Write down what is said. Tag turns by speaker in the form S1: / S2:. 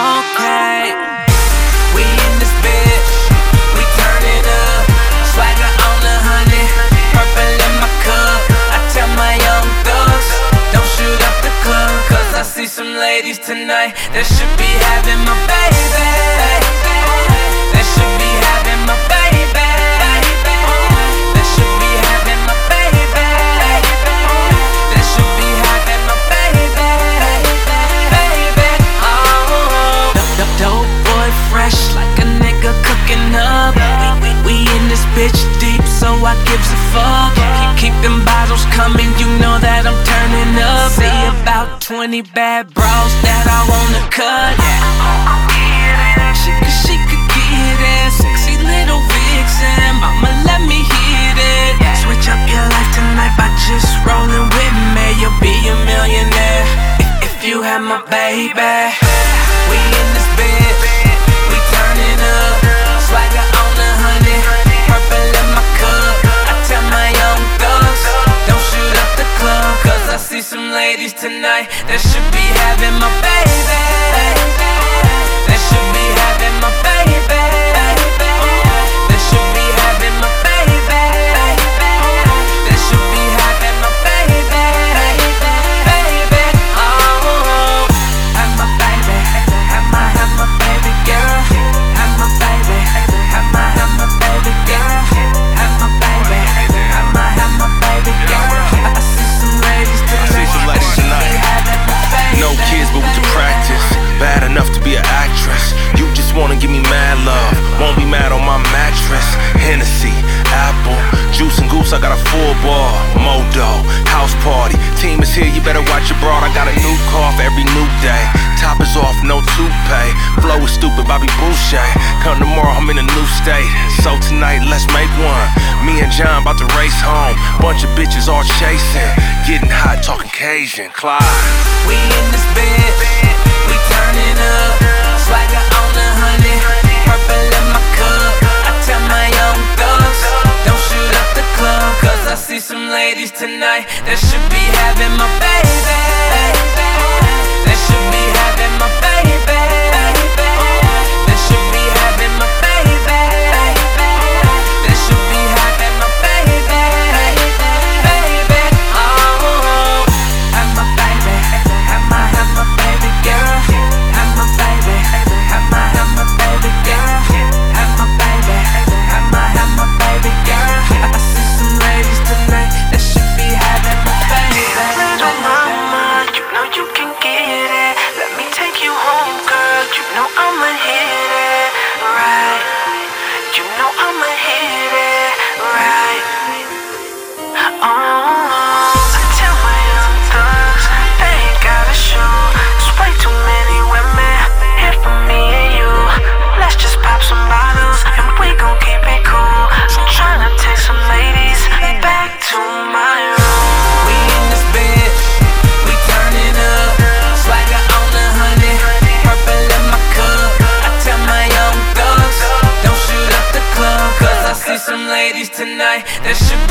S1: Okay, we in this bitch, we turn it up. Swagger on the honey, purple in my cup. I tell my young thugs, don't shoot up the club, cause I see some ladies tonight that should be having my baby. That should be having my baby. That should be having my baby. That should be having my baby. Baby, oh. Dope boy fresh like a nigga cooking up. We in this bitch deep, so I gives a fuck. Keep them bottles coming, you know that I'm turning up. See about 20 bad bros that I wanna cut. She could get it, sexy little vixen. Mama, let me hit it. Switch up your life tonight by just rolling with me. You'll be a millionaire if you have my baby. We in this bitch, we turn it up. Swagger on the honey, purple in my cup. I tell my young thugs, don't shoot up the club, cause I see some ladies tonight that should be having my baby. That should be having my baby. That should be having my baby. That should be having my baby. Baby, oh, have my baby, have my baby girl, have my baby, have my baby girl, have my baby, have my baby girl. I see some ladies tonight, having my baby.
S2: No kids, but we can practice. Bad enough to be an actress. You just wanna give me mad love, won't be mad on my mattress. Hennessy, apple, juice and goose, I got a full bar. Modo, house party, team is here, you better watch your broad. I got a new car for every new day. Top is off, no toupee. Flow is stupid, Bobby Boucher. Come tomorrow, I'm in a new state. So tonight, let's make one. Me and John about to race home. Bunch of bitches all chasing. Getting hot, talking Cajun. Clyde.
S1: We in this bitch, we turn it up. Swagger on the honey, purple in my cup. I tell my young thugs, don't shoot up the club, cause I see some ladies tonight that should be having my baby. That should be having my baby. That should be having my baby. That should be having my baby. Baby, oh, have my baby, have my baby girl, have my baby, have my baby girl, have my baby, have my baby girl. I see some ladies tonight that should be having my baby.
S3: Little mama, you know you can get it. Let me take you home, girl. You know I'ma hit it right. You know I'ma hit it right. Oh, I tell my young thugs they ain't gotta show. There's way too many women here for me and you. Let's just pop some bottles and we gon' keep it cool. I'm tryna take some ladies back to my room.
S1: We in this bitch, we turn it up. Swagger on the honey, purple in my cup. I tell my young thugs, don't shoot up the club, cause I see some ladies tonight that should